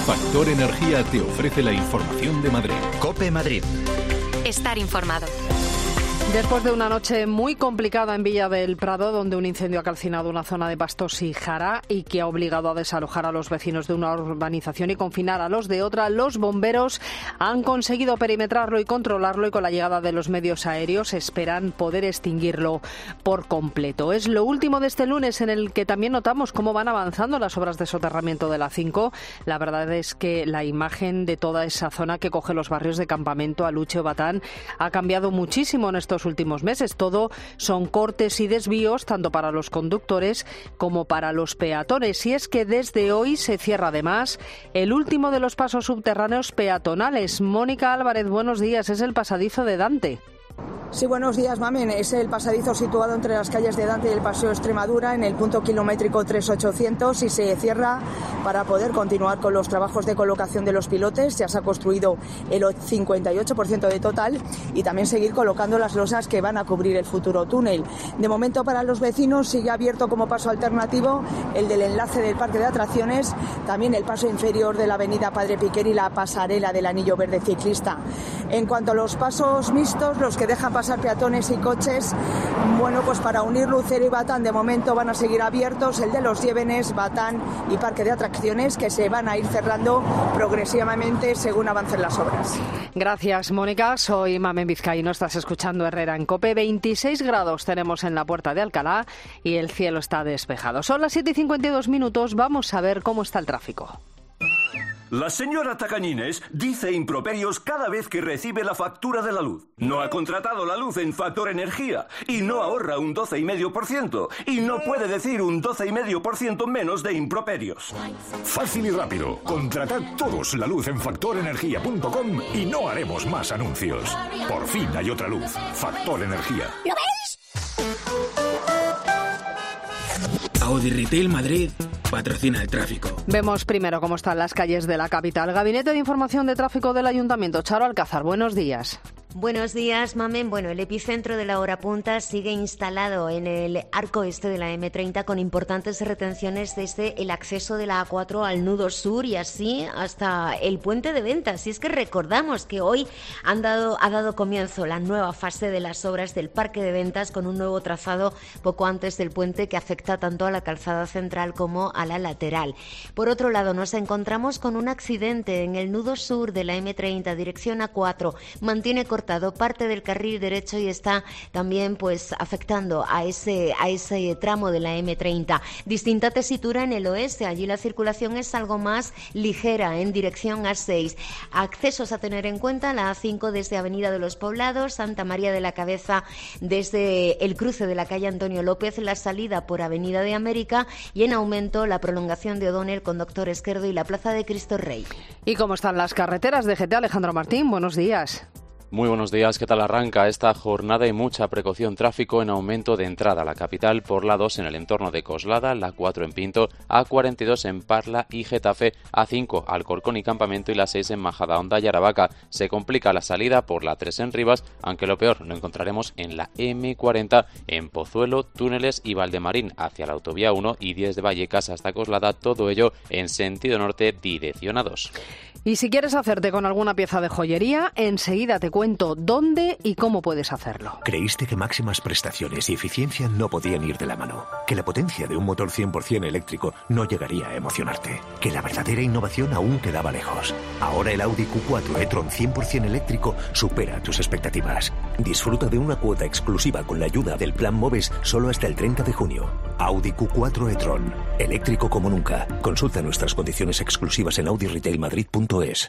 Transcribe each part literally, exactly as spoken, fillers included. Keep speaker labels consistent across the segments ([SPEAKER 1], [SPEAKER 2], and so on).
[SPEAKER 1] Factor Energía te ofrece la información de Madrid.
[SPEAKER 2] COPE Madrid.
[SPEAKER 3] Estar informado.
[SPEAKER 4] Después de una noche muy complicada en Villa del Prado, donde un incendio ha calcinado una zona de pastos y jara y que ha obligado a desalojar a los vecinos de una urbanización y confinar a los de otra, los bomberos han conseguido perimetrarlo y controlarlo, y con la llegada de los medios aéreos esperan poder extinguirlo por completo. Es lo último de este lunes, en el que también notamos cómo van avanzando las obras de soterramiento de la cinco. La verdad es que la imagen de toda esa zona que coge los barrios de Campamento, Aluche o Batán ha cambiado muchísimo en estos últimos meses. Todo son cortes y desvíos, tanto para los conductores como para los peatones. Y es que desde hoy se cierra además el último de los pasos subterráneos peatonales. Mónica Álvarez, buenos días. Es el pasadizo de Dante.
[SPEAKER 5] Sí, buenos días, Mamen. Es el pasadizo situado entre las calles de Dante y el Paseo Extremadura, en el punto kilométrico tres mil ochocientos, y se cierra para poder continuar con los trabajos de colocación de los pilotes. Ya se ha construido el cincuenta y ocho por ciento de total, y también seguir colocando las losas que van a cubrir el futuro túnel. De momento, para los vecinos sigue abierto como paso alternativo el del enlace del parque de atracciones, también el paso inferior de la avenida Padre Piquer y la pasarela del anillo verde ciclista. En cuanto a los pasos mixtos, los que dejan pasar peatones y coches, bueno, pues para unir Lucero y Batán de momento van a seguir abiertos el de los Llévenes, Batán y Parque de Atracciones, que se van a ir cerrando progresivamente según avancen las obras.
[SPEAKER 4] Gracias, Mónica. Soy Mamen Vizcaíno, estás escuchando Herrera en COPE. veintiséis grados tenemos en la Puerta de Alcalá y el cielo está despejado. Son las siete y cincuenta y dos minutos, vamos a ver cómo está el tráfico.
[SPEAKER 6] La señora Tacañines dice improperios cada vez que recibe la factura de la luz. No ha contratado la luz en Factor Energía y no ahorra un doce coma cinco por ciento. Y no puede decir un doce coma cinco por ciento menos de improperios.
[SPEAKER 7] Fácil y rápido. Contratad todos la luz en factor energía punto com y no haremos más anuncios. Por fin hay otra luz. Factor Energía.
[SPEAKER 8] ¿Lo veis? Audi Retail Madrid patrocina el tráfico.
[SPEAKER 4] Vemos primero cómo están las calles de la capital. Gabinete de Información de Tráfico del Ayuntamiento. Charo Alcázar, buenos días.
[SPEAKER 9] Buenos días, Mamen. Bueno, el epicentro de la hora punta sigue instalado en el arco este de la eme treinta, con importantes retenciones desde el acceso de la a cuatro al nudo sur y así hasta el puente de Ventas. Y es que recordamos que hoy han dado, ha dado comienzo la nueva fase de las obras del Parque de Ventas, con un nuevo trazado poco antes del puente que afecta tanto a la calzada central como a la lateral. Por otro lado, nos encontramos con un accidente en el nudo sur de la eme treinta, dirección a cuatro. Mantiene cortado parte del carril derecho y está también pues afectando a ese a ese tramo de la eme treinta. Distinta tesitura en el oeste, allí la circulación es algo más ligera en dirección a seis. Accesos a tener en cuenta: la a cinco desde Avenida de los Poblados, Santa María de la Cabeza desde el cruce de la calle Antonio López, la salida por Avenida de América, y en aumento la prolongación de O'Donnell con Doctor Esquerdo y la Plaza de Cristo Rey.
[SPEAKER 4] ¿Y cómo están las carreteras de G T? Alejandro Martín, buenos días.
[SPEAKER 10] Muy buenos días, ¿qué tal arranca esta jornada? Y mucha precaución, tráfico en aumento de entrada a la capital por la dos en el entorno de Coslada, la cuatro en Pinto, a cuarenta y dos en Parla y Getafe, a cinco Alcorcón y Campamento y la seis en Majadahonda y Aravaca. Se complica la salida por la tres en Rivas, aunque lo peor lo encontraremos en la eme cuarenta en Pozuelo, Túneles y Valdemarín hacia la autovía uno y diez de Vallecas hasta Coslada, todo ello en sentido norte, dirección a dos.
[SPEAKER 4] Y si quieres hacerte con alguna pieza de joyería, enseguida te cuento dónde y cómo puedes hacerlo.
[SPEAKER 11] ¿Creíste que máximas prestaciones y eficiencia no podían ir de la mano? ¿Que la potencia de un motor cien por ciento eléctrico no llegaría a emocionarte? ¿Que la verdadera innovación aún quedaba lejos? Ahora el Audi Q cuatro e-tron cien por ciento eléctrico supera tus expectativas. Disfruta de una cuota exclusiva con la ayuda del Plan Moves solo hasta el treinta de junio. Audi Q cuatro e-tron, eléctrico como nunca. Consulta nuestras condiciones exclusivas en audi retail madrid punto es.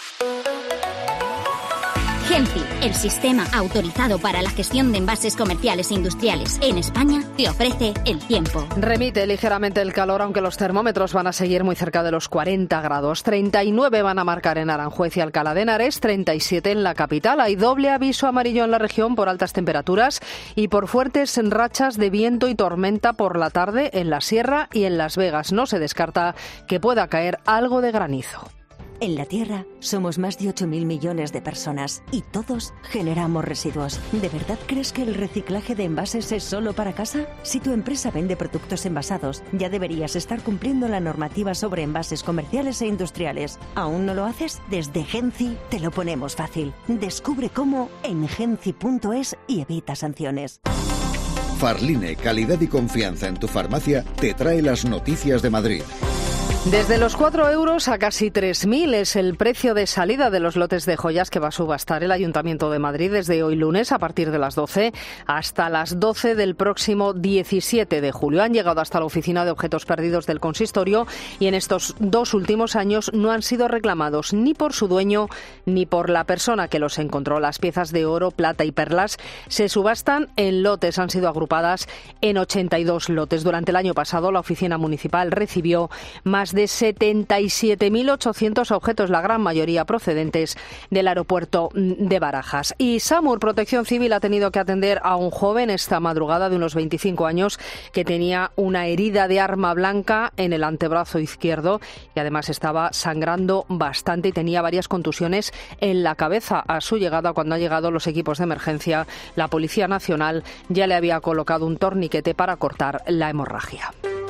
[SPEAKER 12] Genfi, el sistema autorizado para la gestión de envases comerciales e industriales en España, te ofrece el tiempo.
[SPEAKER 4] Remite ligeramente el calor, aunque los termómetros van a seguir muy cerca de los cuarenta grados. treinta y nueve van a marcar en Aranjuez y Alcalá de Henares, treinta y siete en la capital. Hay doble aviso amarillo en la región por altas temperaturas y por fuertes rachas de viento y tormenta por la tarde en la Sierra y en Las Vegas. No se descarta que pueda caer algo de granizo.
[SPEAKER 2] En la Tierra somos más de ocho mil millones de personas y todos generamos residuos. ¿De verdad crees que el reciclaje de envases es solo para casa? Si tu empresa vende productos envasados, ya deberías estar cumpliendo la normativa sobre envases comerciales e industriales. ¿Aún no lo haces? Desde Genci te lo ponemos fácil. Descubre cómo en genci punto es y evita sanciones.
[SPEAKER 13] Farline, calidad y confianza en tu farmacia, te trae las noticias de Madrid.
[SPEAKER 4] Desde los cuatro euros a casi tres mil es el precio de salida de los lotes de joyas que va a subastar el Ayuntamiento de Madrid desde hoy lunes a partir de las doce hasta las doce del próximo diecisiete de julio. Han llegado hasta la Oficina de Objetos Perdidos del Consistorio y en estos dos últimos años no han sido reclamados ni por su dueño ni por la persona que los encontró. Las piezas de oro, plata y perlas se subastan en lotes, han sido agrupadas en ochenta y dos lotes. Durante el año pasado la Oficina Municipal recibió más de setenta y siete mil ochocientos objetos, la gran mayoría procedentes del aeropuerto de Barajas. Y SAMUR, Protección Civil, ha tenido que atender a un joven esta madrugada de unos veinticinco años que tenía una herida de arma blanca en el antebrazo izquierdo y además estaba sangrando bastante y tenía varias contusiones en la cabeza. A su llegada, cuando han llegado los equipos de emergencia, la Policía Nacional ya le había colocado un torniquete para cortar la hemorragia.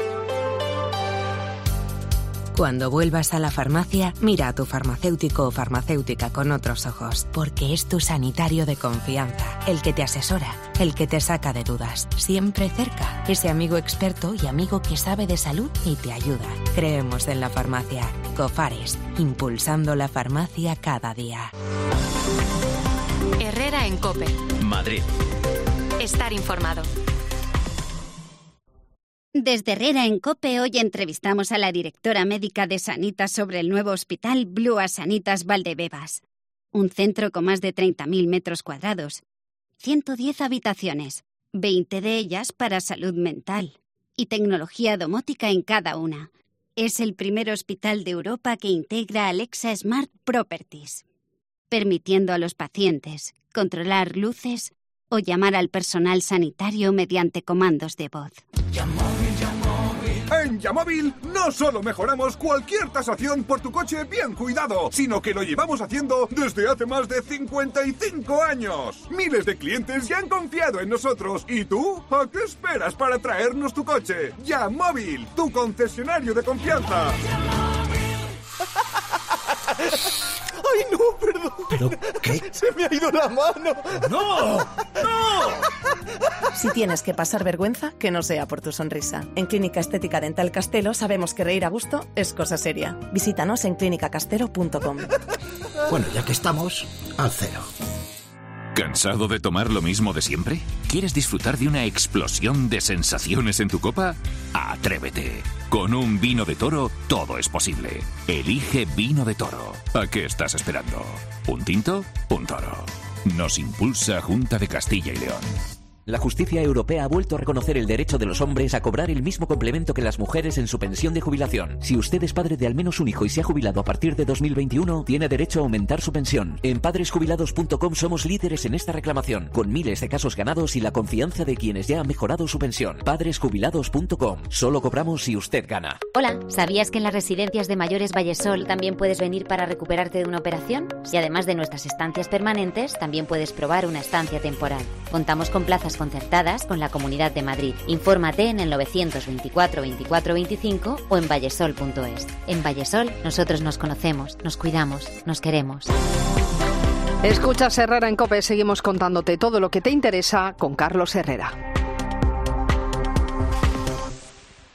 [SPEAKER 14] Cuando vuelvas a la farmacia, mira a tu farmacéutico o farmacéutica con otros ojos, porque es tu sanitario de confianza, el que te asesora, el que te saca de dudas, siempre cerca, ese amigo experto y amigo que sabe de salud y te ayuda. Creemos en la farmacia. Cofares, impulsando la farmacia cada día.
[SPEAKER 3] Herrera en COPE.
[SPEAKER 1] Madrid.
[SPEAKER 3] Estar informado.
[SPEAKER 12] Desde Herrera en COPE hoy entrevistamos a la directora médica de Sanitas sobre el nuevo hospital Blua Sanitas Valdebebas. Un centro con más de treinta mil metros cuadrados, ciento diez habitaciones, veinte de ellas para salud mental y tecnología domótica en cada una. Es el primer hospital de Europa que integra Alexa Smart Properties, permitiendo a los pacientes controlar luces o llamar al personal sanitario mediante comandos de voz.
[SPEAKER 15] En Yamóvil no solo mejoramos cualquier tasación por tu coche bien cuidado, sino que lo llevamos haciendo desde hace más de cincuenta y cinco años. Miles de clientes ya han confiado en nosotros. ¿Y tú? ¿A qué esperas para traernos tu coche? Yamóvil, tu concesionario de confianza.
[SPEAKER 16] ¡Ay, no, perdón!
[SPEAKER 17] ¿Pero qué?
[SPEAKER 16] ¡Se me ha ido la mano!
[SPEAKER 17] ¡No! ¡No!
[SPEAKER 18] Si tienes que pasar vergüenza, que no sea por tu sonrisa. En Clínica Estética Dental Castelo sabemos que reír a gusto es cosa seria. Visítanos en clínica castelo punto com.
[SPEAKER 17] Bueno, ya que estamos, al cero.
[SPEAKER 7] ¿Cansado de tomar lo mismo de siempre? ¿Quieres disfrutar de una explosión de sensaciones en tu copa? ¡Atrévete! Con un vino de Toro todo es posible. Elige Vino de Toro. ¿A qué estás esperando? ¿Un tinto? Un toro. Nos impulsa Junta de Castilla y León.
[SPEAKER 19] La justicia europea ha vuelto a reconocer el derecho de los hombres a cobrar el mismo complemento que las mujeres en su pensión de jubilación. Si usted es padre de al menos un hijo y se ha jubilado a partir de dos mil veintiuno, tiene derecho a aumentar su pensión. En padres jubilados punto com somos líderes en esta reclamación, con miles de casos ganados y la confianza de quienes ya han mejorado su pensión. padres jubilados punto com. Solo cobramos si usted gana.
[SPEAKER 9] Hola, ¿sabías que en las residencias de mayores Vallesol también puedes venir para recuperarte de una operación? Y además de nuestras estancias permanentes, también puedes probar una estancia temporal. Contamos con plazas concertadas con la Comunidad de Madrid. Infórmate en el novecientos veinticuatro veinticuatro veinticinco o en vallesol punto es. En Vallesol nosotros nos conocemos, nos cuidamos, nos queremos.
[SPEAKER 4] Escuchas Herrera en COPE, seguimos contándote todo lo que te interesa con Carlos Herrera.